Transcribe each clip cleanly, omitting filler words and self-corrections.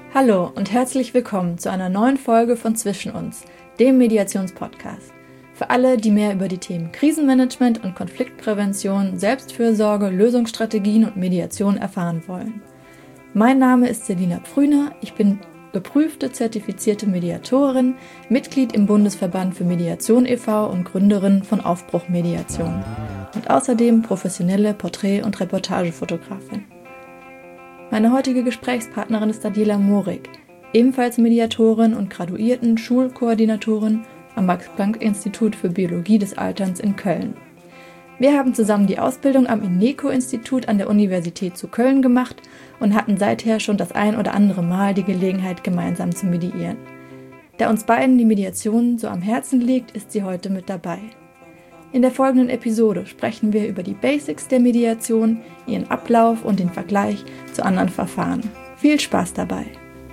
Hallo und herzlich willkommen zu einer neuen Folge von Zwischen uns, dem Mediationspodcast. Für alle, die mehr über die Themen Krisenmanagement und Konfliktprävention, Selbstfürsorge, Lösungsstrategien und Mediation erfahren wollen. Mein Name ist Selina Pfrüner, ich bin geprüfte, zertifizierte Mediatorin, Mitglied im Bundesverband für Mediation e.V. und Gründerin von Aufbruch Mediation und außerdem professionelle Porträt- und Reportagefotografin. Meine heutige Gesprächspartnerin ist Daniela Morig, ebenfalls Mediatorin und Graduierten-Schulkoordinatorin am Max-Planck-Institut für Biologie des Alterns in Köln. Wir haben zusammen die Ausbildung am INECO-Institut an der Universität zu Köln gemacht und hatten seither schon das ein oder andere Mal die Gelegenheit, gemeinsam zu mediieren. Da uns beiden die Mediation so am Herzen liegt, ist sie heute mit dabei. In der folgenden Episode sprechen wir über die Basics der Mediation, ihren Ablauf und den Vergleich zu anderen Verfahren. Viel Spaß dabei!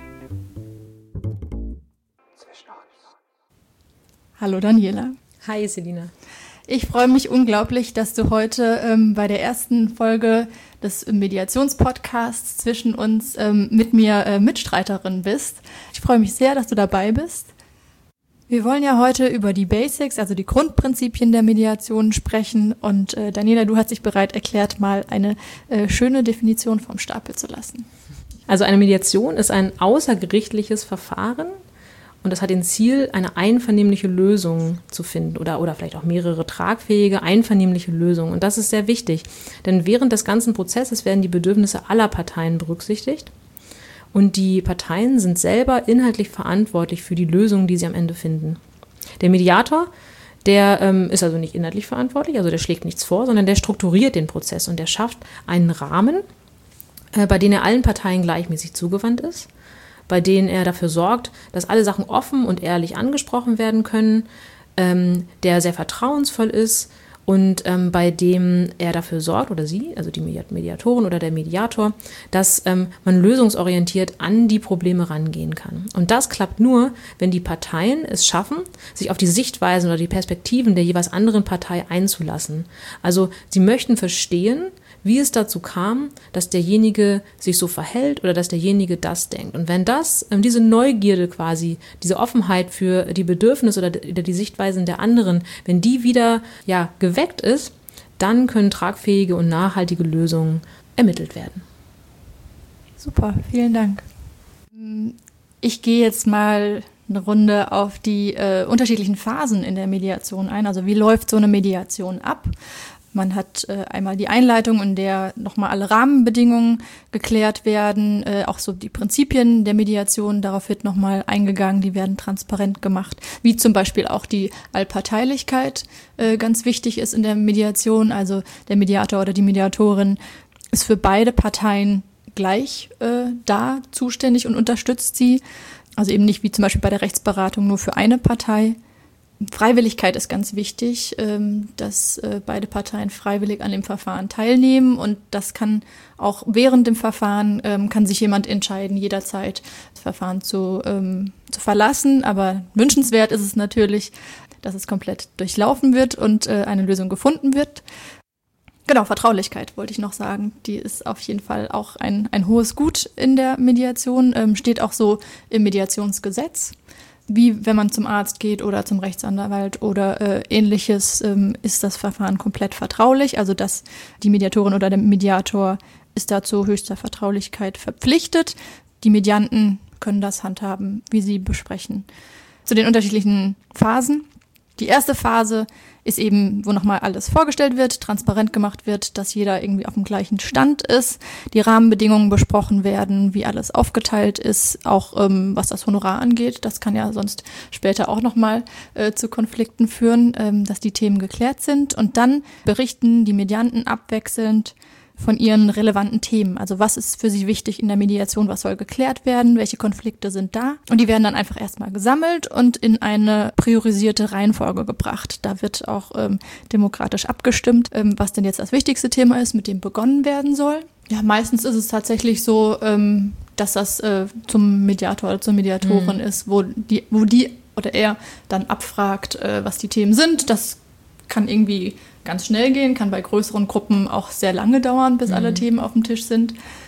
Hallo Daniela. Hi Selina. Ich freue mich unglaublich, dass du heute bei der ersten Folge des Mediationspodcasts zwischen uns mit mir Mitstreiterin bist. Ich freue mich sehr, dass du dabei bist. Wir wollen ja heute über die Basics, also die Grundprinzipien der Mediation sprechen. Und Daniela, du hast dich bereit erklärt, mal eine schöne Definition vom Stapel zu lassen. Also eine Mediation ist ein außergerichtliches Verfahren und das hat den Ziel, eine einvernehmliche Lösung zu finden oder vielleicht auch mehrere tragfähige, einvernehmliche Lösungen. Und das ist sehr wichtig, denn während des ganzen Prozesses werden die Bedürfnisse aller Parteien berücksichtigt. Und die Parteien sind selber inhaltlich verantwortlich für die Lösungen, die sie am Ende finden. Der Mediator, der ist also nicht inhaltlich verantwortlich, also der schlägt nichts vor, sondern der strukturiert den Prozess und der schafft einen Rahmen, bei dem er allen Parteien gleichmäßig zugewandt ist, bei denen er dafür sorgt, dass alle Sachen offen und ehrlich angesprochen werden können, der sehr vertrauensvoll ist, und bei dem er dafür sorgt, oder sie, also die Mediatorin oder der Mediator, dass man lösungsorientiert an die Probleme rangehen kann. Und das klappt nur, wenn die Parteien es schaffen, sich auf die Sichtweisen oder die Perspektiven der jeweils anderen Partei einzulassen. Also sie möchten verstehen, wie es dazu kam, dass derjenige sich so verhält oder dass derjenige das denkt. Und wenn diese Neugierde quasi, diese Offenheit für die Bedürfnisse oder die Sichtweisen der anderen, wenn die wieder geweckt ist, dann können tragfähige und nachhaltige Lösungen ermittelt werden. Super, vielen Dank. Ich gehe jetzt mal eine Runde auf die unterschiedlichen Phasen in der Mediation ein. Also wie läuft so eine Mediation ab? Man hat einmal die Einleitung, in der nochmal alle Rahmenbedingungen geklärt werden, auch so die Prinzipien der Mediation, darauf wird nochmal eingegangen, die werden transparent gemacht, wie zum Beispiel auch die Allparteilichkeit ganz wichtig ist in der Mediation, also der Mediator oder die Mediatorin ist für beide Parteien gleich da zuständig und unterstützt sie, also eben nicht wie zum Beispiel bei der Rechtsberatung nur für eine Partei. Freiwilligkeit ist ganz wichtig, dass beide Parteien freiwillig an dem Verfahren teilnehmen und das kann auch während dem Verfahren, kann sich jemand entscheiden, jederzeit das Verfahren zu verlassen, aber wünschenswert ist es natürlich, dass es komplett durchlaufen wird und eine Lösung gefunden wird. Genau, Vertraulichkeit wollte ich noch sagen, die ist auf jeden Fall auch ein hohes Gut in der Mediation, steht auch so im Mediationsgesetz. Wie wenn man zum Arzt geht oder zum Rechtsanwalt oder ähnliches, ist das Verfahren komplett vertraulich. Also dass die Mediatorin oder der Mediator ist dazu höchster Vertraulichkeit verpflichtet. Die Medianten können das handhaben, wie sie besprechen. Zu den unterschiedlichen Phasen. Die erste Phase ist eben, wo nochmal alles vorgestellt wird, transparent gemacht wird, dass jeder irgendwie auf dem gleichen Stand ist, die Rahmenbedingungen besprochen werden, wie alles aufgeteilt ist, auch was das Honorar angeht. Das kann ja sonst später auch nochmal zu Konflikten führen, dass die Themen geklärt sind. Und dann berichten die Medianten abwechselnd von ihren relevanten Themen. Also was ist für sie wichtig in der Mediation, was soll geklärt werden, welche Konflikte sind da. Und die werden dann einfach erstmal gesammelt und in eine priorisierte Reihenfolge gebracht. Da wird auch demokratisch abgestimmt, was denn jetzt das wichtigste Thema ist, mit dem begonnen werden soll. Ja, meistens ist es tatsächlich so, dass das zum Mediator oder zur Mediatorin ist, wo die oder er dann abfragt, was die Themen sind. Das kann irgendwie ganz schnell gehen, kann bei größeren Gruppen auch sehr lange dauern, bis alle Themen auf dem Tisch sind.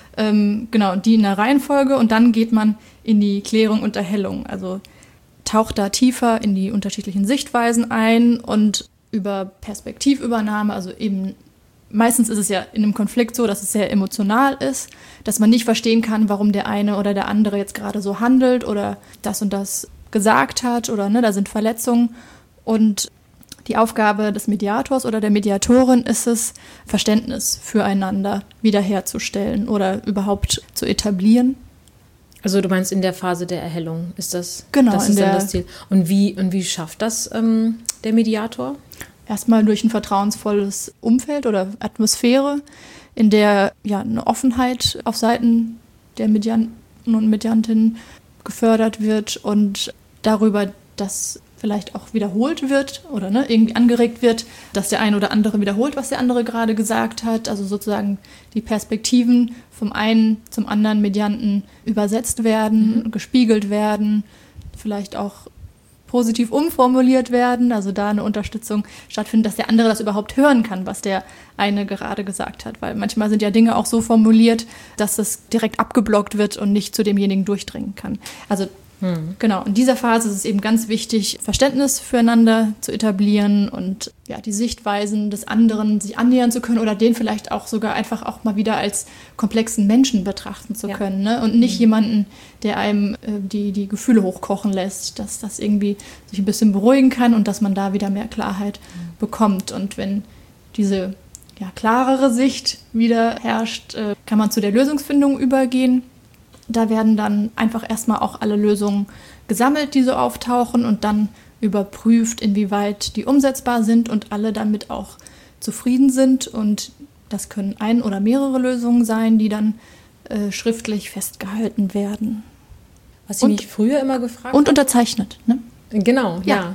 Genau, die in der Reihenfolge und dann geht man in die Klärung und Erhellung. Also taucht da tiefer in die unterschiedlichen Sichtweisen ein und über Perspektivübernahme, also eben meistens ist es ja in einem Konflikt so, dass es sehr emotional ist, dass man nicht verstehen kann, warum der eine oder der andere jetzt gerade so handelt oder das und das gesagt hat oder da sind Verletzungen. Und die Aufgabe des Mediators oder der Mediatorin ist es, Verständnis füreinander wiederherzustellen oder überhaupt zu etablieren. Also du meinst in der Phase der Erhellung ist das, genau, das ist dann das Ziel. Und wie schafft das der Mediator? Erstmal durch ein vertrauensvolles Umfeld oder Atmosphäre, in der eine Offenheit auf Seiten der Medianten und Mediantinnen gefördert wird und darüber, dass vielleicht auch wiederholt wird oder irgendwie angeregt wird, dass der eine oder andere wiederholt, was der andere gerade gesagt hat. Also sozusagen die Perspektiven vom einen zum anderen Medianten übersetzt werden, gespiegelt werden, vielleicht auch positiv umformuliert werden, also da eine Unterstützung stattfindet, dass der andere das überhaupt hören kann, was der eine gerade gesagt hat. Weil manchmal sind ja Dinge auch so formuliert, dass das direkt abgeblockt wird und nicht zu demjenigen durchdringen kann. Also genau, in dieser Phase ist es eben ganz wichtig, Verständnis füreinander zu etablieren und die Sichtweisen des anderen sich annähern zu können oder den vielleicht auch sogar einfach auch mal wieder als komplexen Menschen betrachten zu können. Ne? Und nicht jemanden, der einem die Gefühle hochkochen lässt, dass das irgendwie sich ein bisschen beruhigen kann und dass man da wieder mehr Klarheit bekommt. Und wenn diese klarere Sicht wieder herrscht, kann man zu der Lösungsfindung übergehen. Da werden dann einfach erstmal auch alle Lösungen gesammelt, die so auftauchen und dann überprüft, inwieweit die umsetzbar sind und alle damit auch zufrieden sind. Und das können ein oder mehrere Lösungen sein, die dann schriftlich festgehalten werden. Was ich mich früher immer gefragt habe. Und unterzeichnet, ne? Genau, ja.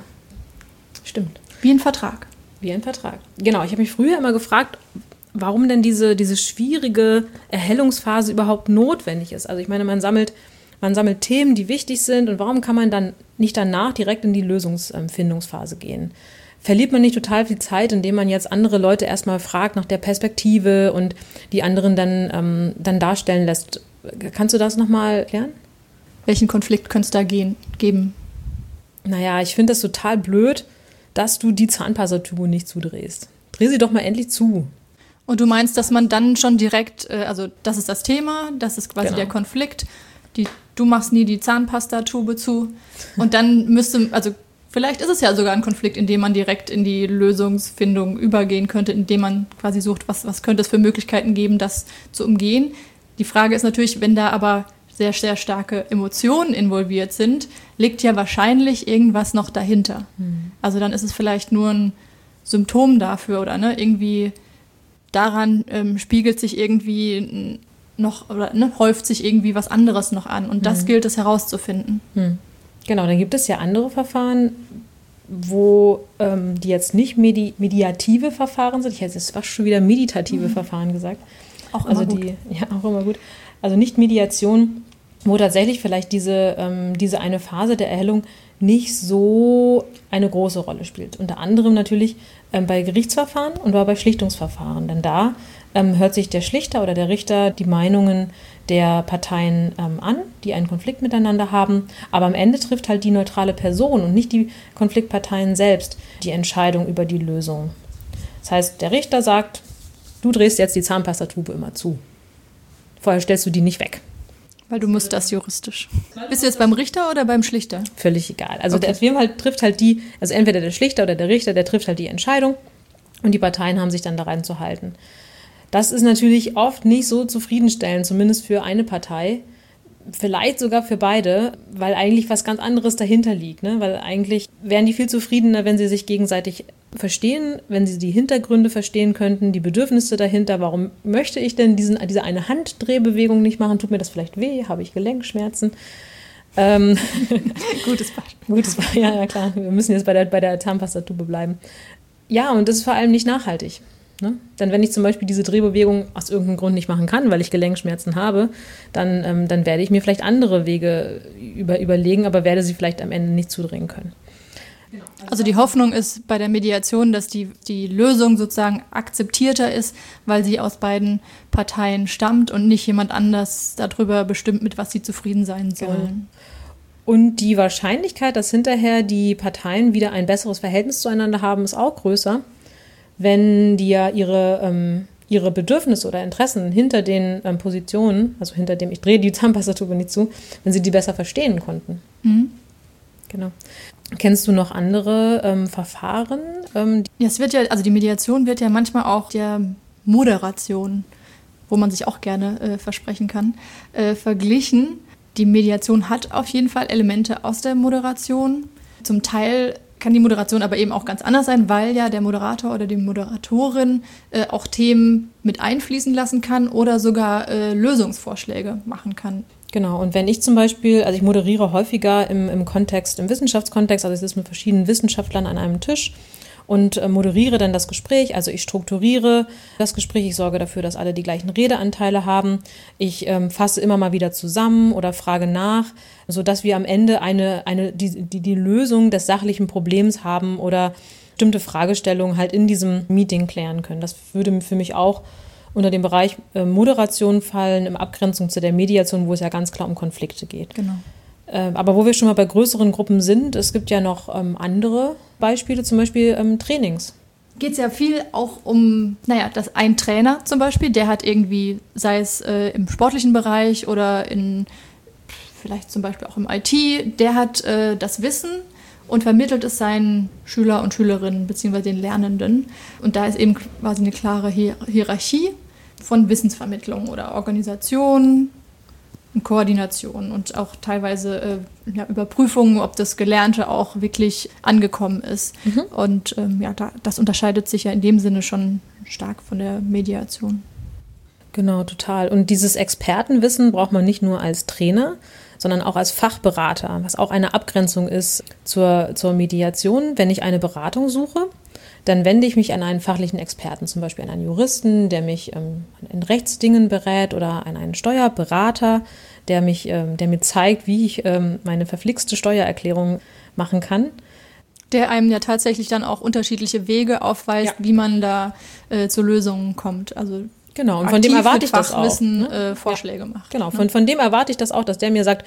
Stimmt. Wie ein Vertrag. Wie ein Vertrag. Genau, ich habe mich früher immer gefragt, warum denn diese schwierige Erhellungsphase überhaupt notwendig ist. Also ich meine, man sammelt Themen, die wichtig sind und warum kann man dann nicht danach direkt in die Lösungsfindungsphase gehen? Verliert man nicht total viel Zeit, indem man jetzt andere Leute erstmal fragt nach der Perspektive und die anderen dann darstellen lässt? Kannst du das nochmal erklären? Welchen Konflikt könnte es da geben? Naja, ich finde das total blöd, dass du die Zahnpastatube nicht zudrehst. Dreh sie doch mal endlich zu. Und du meinst, dass man dann schon direkt, also das ist das Thema, das ist quasi der Konflikt, du machst nie die Zahnpastatube zu und dann vielleicht ist es ja sogar ein Konflikt, in dem man direkt in die Lösungsfindung übergehen könnte, indem man quasi sucht, was könnte es für Möglichkeiten geben, das zu umgehen. Die Frage ist natürlich, wenn da aber sehr, sehr starke Emotionen involviert sind, liegt ja wahrscheinlich irgendwas noch dahinter. Also dann ist es vielleicht nur ein Symptom dafür oder irgendwie daran spiegelt sich irgendwie noch oder häuft sich irgendwie was anderes noch an. Und das gilt es herauszufinden. Genau, dann gibt es ja andere Verfahren, wo die jetzt nicht mediative Verfahren sind. Ich hätte jetzt fast schon wieder meditative Verfahren gesagt. Auch immer gut. Auch immer gut. Also nicht Mediation, wo tatsächlich vielleicht diese eine Phase der Erhellung nicht so eine große Rolle spielt. Unter anderem natürlich bei Gerichtsverfahren und bei Schlichtungsverfahren. Denn da hört sich der Schlichter oder der Richter die Meinungen der Parteien an, die einen Konflikt miteinander haben. Aber am Ende trifft halt die neutrale Person und nicht die Konfliktparteien selbst die Entscheidung über die Lösung. Das heißt, der Richter sagt, du drehst jetzt die Zahnpastatube immer zu. Vorher stellst du die nicht weg. Weil du musst das juristisch. Bist du jetzt beim Richter oder beim Schlichter? Völlig egal. Also auf jeden Fall trifft halt also entweder der Schlichter oder der Richter, der trifft halt die Entscheidung und die Parteien haben sich dann daran zu halten. Das ist natürlich oft nicht so zufriedenstellend, zumindest für eine Partei, vielleicht sogar für beide, weil eigentlich was ganz anderes dahinter liegt. Ne? Weil eigentlich wären die viel zufriedener, wenn sie sich gegenseitig verstehen, wenn sie die Hintergründe verstehen könnten, die Bedürfnisse dahinter. Warum möchte ich denn diese eine Handdrehbewegung nicht machen? Tut mir das vielleicht weh? Habe ich Gelenkschmerzen? Gutes Beispiel. Ja, klar. Wir müssen jetzt bei der Zahnpastatube bleiben. Ja, und das ist vor allem nicht nachhaltig. Ne? Dann, wenn ich zum Beispiel diese Drehbewegung aus irgendeinem Grund nicht machen kann, weil ich Gelenkschmerzen habe, dann werde ich mir vielleicht andere Wege überlegen, aber werde sie vielleicht am Ende nicht zudrehen können. Also die Hoffnung ist bei der Mediation, dass die Lösung sozusagen akzeptierter ist, weil sie aus beiden Parteien stammt und nicht jemand anders darüber bestimmt, mit was sie zufrieden sein sollen. Genau. Und die Wahrscheinlichkeit, dass hinterher die Parteien wieder ein besseres Verhältnis zueinander haben, ist auch größer, wenn die ja ihre Bedürfnisse oder Interessen hinter den Positionen, also hinter dem, ich drehe die Zahnpastatube nicht zu, wenn sie die besser verstehen konnten. Mhm. Genau. Kennst du noch andere Verfahren? Ja, die Mediation wird ja manchmal auch der Moderation, wo man sich auch gerne versprechen kann, verglichen. Die Mediation hat auf jeden Fall Elemente aus der Moderation. Zum Teil kann die Moderation aber eben auch ganz anders sein, weil ja der Moderator oder die Moderatorin auch Themen mit einfließen lassen kann oder sogar Lösungsvorschläge machen kann. Genau, und wenn ich zum Beispiel, also ich moderiere häufiger im Wissenschaftskontext, also ich sitze mit verschiedenen Wissenschaftlern an einem Tisch und moderiere dann das Gespräch, also ich strukturiere das Gespräch, ich sorge dafür, dass alle die gleichen Redeanteile haben, ich fasse immer mal wieder zusammen oder frage nach, sodass wir am Ende die Lösung des sachlichen Problems haben oder bestimmte Fragestellungen halt in diesem Meeting klären können. Das würde für mich auch unter dem Bereich Moderation fallen, in Abgrenzung zu der Mediation, wo es ja ganz klar um Konflikte geht. Genau. Aber wo wir schon mal bei größeren Gruppen sind, es gibt ja noch andere Beispiele, zum Beispiel Trainings. Geht es ja viel auch um, dass ein Trainer zum Beispiel, der hat irgendwie, sei es im sportlichen Bereich oder vielleicht zum Beispiel auch im IT, der hat das Wissen und vermittelt es seinen Schüler und Schülerinnen bzw. den Lernenden. Und da ist eben quasi eine klare Hierarchie von Wissensvermittlung oder Organisation und Koordination und auch teilweise Überprüfungen, ob das Gelernte auch wirklich angekommen ist. Mhm. Und das unterscheidet sich ja in dem Sinne schon stark von der Mediation. Genau, total. Und dieses Expertenwissen braucht man nicht nur als Trainer, sondern auch als Fachberater, was auch eine Abgrenzung ist zur Mediation. Wenn ich eine Beratung suche, dann wende ich mich an einen fachlichen Experten, zum Beispiel an einen Juristen, der mich in Rechtsdingen berät oder an einen Steuerberater, der mir zeigt, wie ich meine verflixte Steuererklärung machen kann. Der einem ja tatsächlich dann auch unterschiedliche Wege aufweist, wie man da zu Lösungen kommt. Also genau, und von dem erwarte ich das auch. Vorschläge macht. Genau, von dem erwarte ich das auch, dass der mir sagt,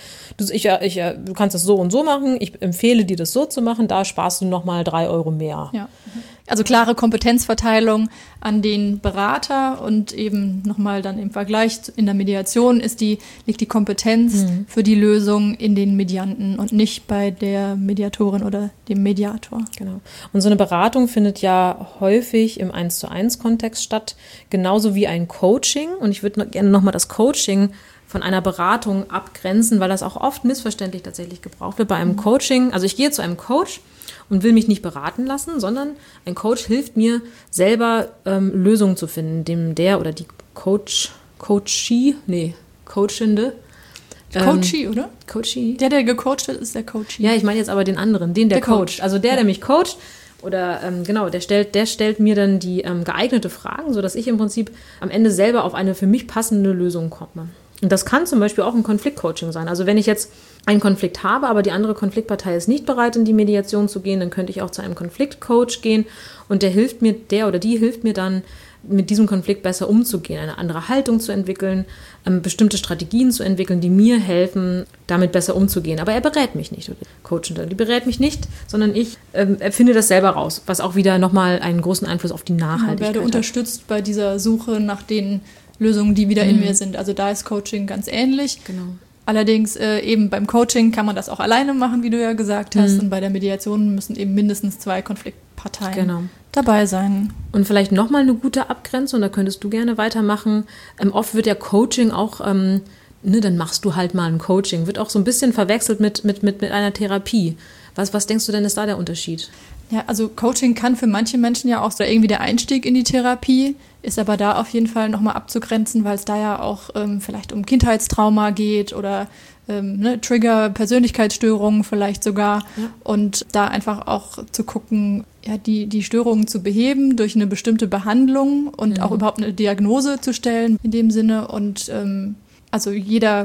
du kannst das so und so machen, ich empfehle dir das so zu machen, da sparst du nochmal 3 Euro mehr. Ja. Also klare Kompetenzverteilung an den Berater und eben nochmal dann im Vergleich in der Mediation liegt die Kompetenz für die Lösung in den Medianten und nicht bei der Mediatorin oder dem Mediator. Genau. Und so eine Beratung findet ja häufig im 1:1-Kontext statt, genauso wie ein Coaching. Und ich würde gerne nochmal das Coaching von einer Beratung abgrenzen, weil das auch oft missverständlich tatsächlich gebraucht wird. Bei einem Coaching, also ich gehe zu einem Coach und will mich nicht beraten lassen, sondern ein Coach hilft mir selber Lösungen zu finden, dem der oder die Coachende. Coachee, oder? Coachee. Der gecoacht wird, ist der Coachee. Ja, ich meine jetzt aber den anderen, der coacht. Also der mich coacht oder der stellt mir dann die geeignete Fragen, sodass ich im Prinzip am Ende selber auf eine für mich passende Lösung komme. Und das kann zum Beispiel auch ein Konfliktcoaching sein. Also wenn ich jetzt einen Konflikt habe, aber die andere Konfliktpartei ist nicht bereit, in die Mediation zu gehen, dann könnte ich auch zu einem Konfliktcoach gehen und der oder die hilft mir dann, mit diesem Konflikt besser umzugehen, eine andere Haltung zu entwickeln, bestimmte Strategien zu entwickeln, die mir helfen, damit besser umzugehen. Aber er berät mich nicht, oder Coachende, die berät mich nicht, sondern ich erfinde das selber raus, was auch wieder nochmal einen großen Einfluss auf die Nachhaltigkeit hat. Ich werde unterstützt bei dieser Suche nach den Lösungen, die wieder in mir sind. Also da ist Coaching ganz ähnlich. Genau. Allerdings eben beim Coaching kann man das auch alleine machen, wie du ja gesagt hast. Und bei der Mediation müssen eben mindestens 2 Konfliktparteien dabei sein. Und vielleicht nochmal eine gute Abgrenzung, da könntest du gerne weitermachen. Oft wird ja Coaching auch, dann machst du halt mal ein Coaching, wird auch so ein bisschen verwechselt mit einer Therapie. Was denkst du denn, ist da der Unterschied? Ja, also Coaching kann für manche Menschen ja auch so irgendwie der Einstieg in die Therapie, ist aber da auf jeden Fall nochmal abzugrenzen, weil es da ja auch vielleicht um Kindheitstrauma geht oder Trigger, Persönlichkeitsstörungen vielleicht sogar. Ja. Und da einfach auch zu gucken, ja, die Störungen zu beheben durch eine bestimmte Behandlung und auch überhaupt eine Diagnose zu stellen in dem Sinne. Und also jeder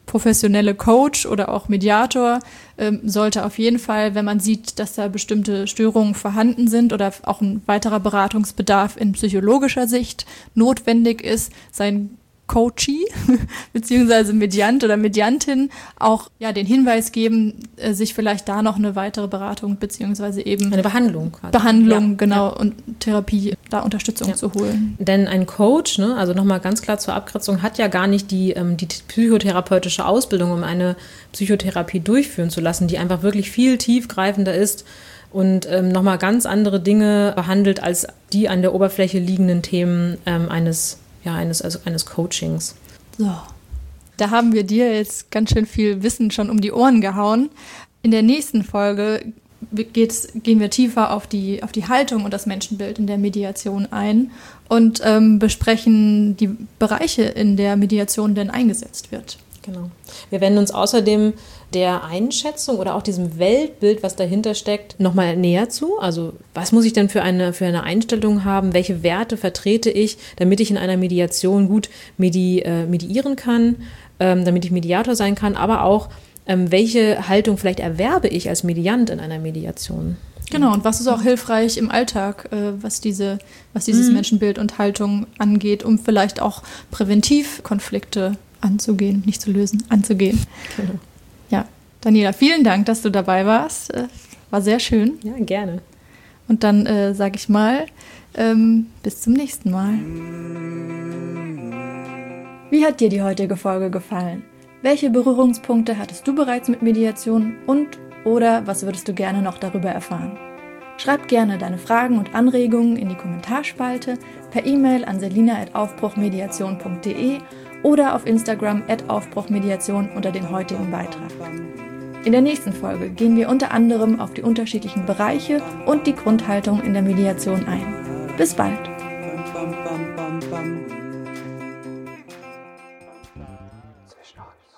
professionelle Coach oder auch Mediator sollte auf jeden Fall, wenn man sieht, dass da bestimmte Störungen vorhanden sind oder auch ein weiterer Beratungsbedarf in psychologischer Sicht notwendig ist, sein Coachee beziehungsweise Mediant oder Mediantin auch den Hinweis geben, sich vielleicht da noch eine weitere Beratung beziehungsweise eben eine Behandlung. Und Therapie, da Unterstützung zu holen. Denn ein Coach, ne, also nochmal ganz klar zur Abgrenzung, hat ja gar nicht die psychotherapeutische Ausbildung, um eine Psychotherapie durchführen zu lassen, die einfach wirklich viel tiefgreifender ist und nochmal ganz andere Dinge behandelt als die an der Oberfläche liegenden Themen eines Coachings. So, da haben wir dir jetzt ganz schön viel Wissen schon um die Ohren gehauen. In der nächsten Folge gehen wir tiefer auf die Haltung und das Menschenbild in der Mediation ein und besprechen die Bereiche, in der Mediation denn eingesetzt wird. Genau. Wir werden uns außerdem der Einschätzung oder auch diesem Weltbild, was dahinter steckt, nochmal näher zu. Also was muss ich denn für eine Einstellung haben? Welche Werte vertrete ich, damit ich in einer Mediation gut mediieren kann, damit ich Mediator sein kann, aber auch welche Haltung vielleicht erwerbe ich als Mediant in einer Mediation? Genau, und was ist auch hilfreich im Alltag, was dieses Menschenbild und Haltung angeht, um vielleicht auch präventiv Konflikte anzugehen, nicht zu lösen, anzugehen. Genau. Ja, Daniela, vielen Dank, dass du dabei warst. War sehr schön. Ja, gerne. Und dann sage ich mal, bis zum nächsten Mal. Wie hat dir die heutige Folge gefallen? Welche Berührungspunkte hattest du bereits mit Mediation oder was würdest du gerne noch darüber erfahren? Schreib gerne deine Fragen und Anregungen in die Kommentarspalte, per E-Mail an selina@aufbruchmediation.de oder auf Instagram @aufbruchmediation unter den heutigen Beitrag. In der nächsten Folge gehen wir unter anderem auf die unterschiedlichen Bereiche und die Grundhaltung in der Mediation ein. Bis bald! Zwischen uns.